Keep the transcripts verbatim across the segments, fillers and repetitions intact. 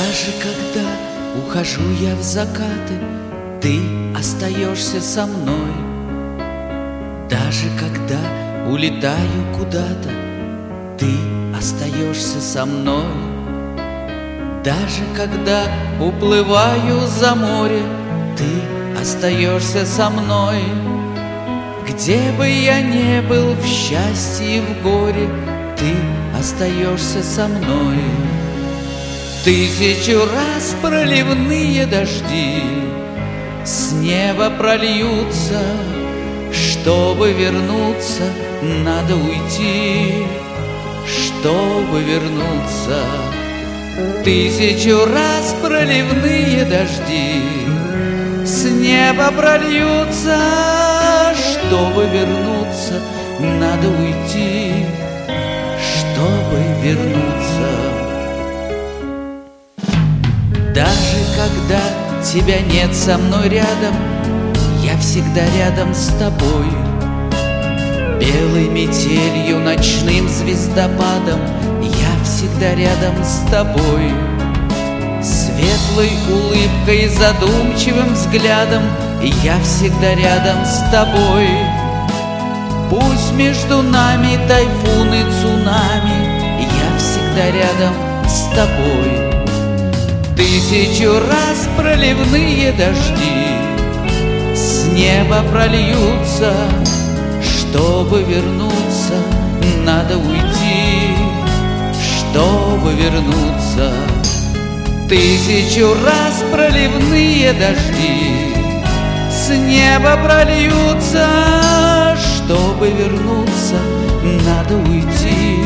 Даже когда ухожу я в закаты, ты остаешься со мной. Даже когда улетаю куда-то, ты остаешься со мной. Даже когда уплываю за море, ты остаешься со мной. Где бы я ни был, в счастье и в горе, ты остаешься со мной. Тысячу раз проливные дожди с неба прольются. Чтобы вернуться, надо уйти. Чтобы вернуться, тысячу раз проливные дожди с неба прольются. Чтобы вернуться, надо уйти. Чтобы вернуться. Даже когда тебя нет со мной рядом, я всегда рядом с тобой. Белой метелью, ночным звездопадом я всегда рядом с тобой. Светлой улыбкой, задумчивым взглядом я всегда рядом с тобой. Пусть между нами тайфуны, цунами, я всегда рядом с тобой. Тысячу раз проливные дожди с неба прольются. Чтобы вернуться, надо уйти. Чтобы вернуться, тысячу раз проливные дожди с неба прольются. Чтобы вернуться, надо уйти.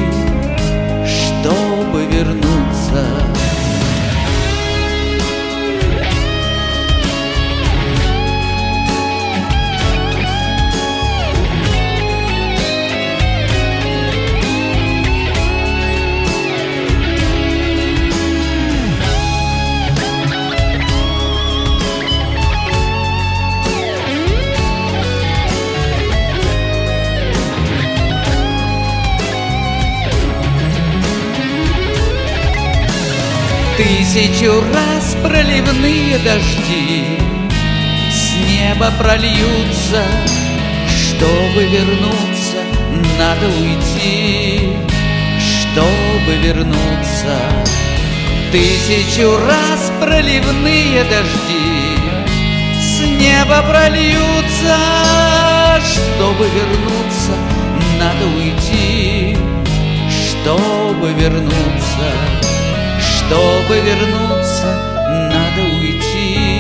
Чтобы вернуться. Тысячу раз проливные дожди с неба прольются. Чтобы вернуться, надо уйти. Чтобы вернуться, тысячу раз проливные дожди с неба прольются. Чтобы вернуться, надо уйти. Чтобы вернуться, чтобы вернуться, надо уйти.